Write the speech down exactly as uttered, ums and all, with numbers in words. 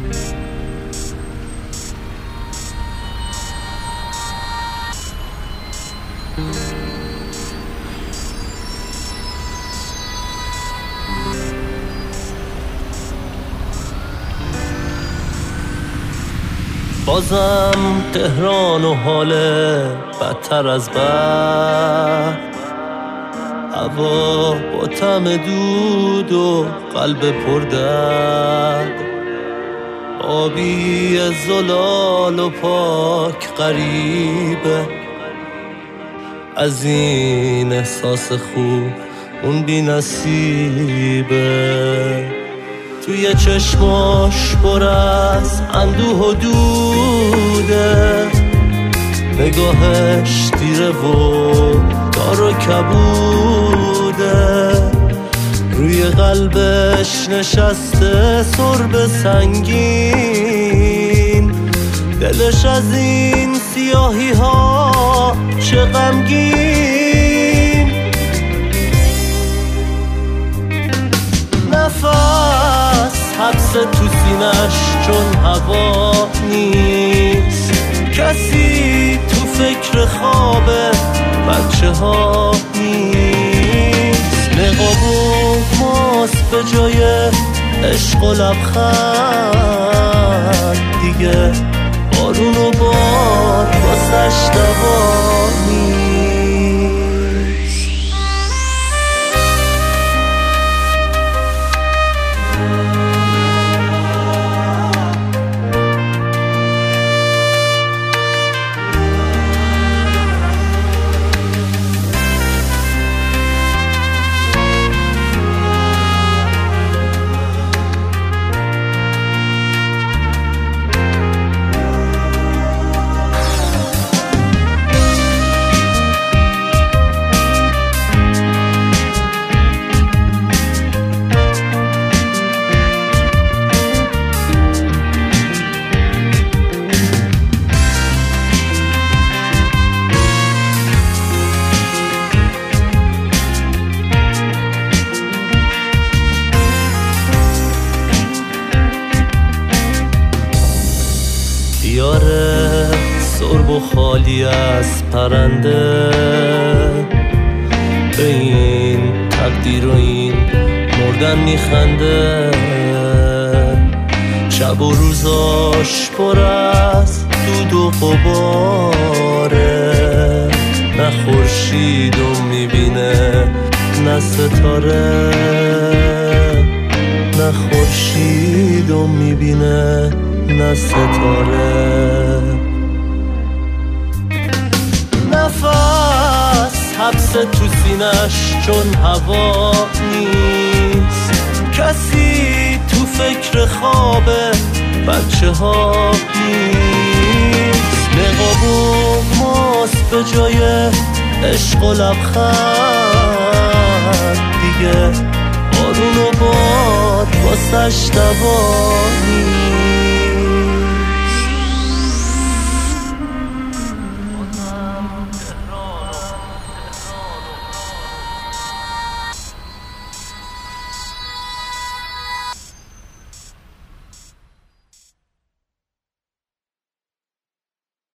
بازم تهران و حاله بدتر از بد، هوا با طعم دود و قلب پردرد، آبی از زلال و پاک غریبه، از این احساس خوب اون بی نصیبه. توی چشماش پر از اندوه و دوده، نگاهش تیره و دار و کبوده، روی قلبش نشسته سرب سنگین، دلش از این سیاهی ها چه غمگین. نفس حبس تو سینش چون هوا نیست، کسی تو فکر خواب بچه ها نیست، نقاب و ماست به جای عشق و لبخند، دیگه بارون و باد واسش دوا نیست. دیاره سرب و خالی از پرنده، به این تقدیر و این مردن میخنده، شب و روزاش پر از دود و غباره، نه خورشیدو میبینه نه ستاره، نه خورشیدو میبینه نه ستاره. نفس حبس تو سینش چون هوا نیست، کسی تو فکر خواب بچه ها نیست، نقاب و ماست به جای عشق و لبخند، دیگه بارون و باد واسش دوا نیست.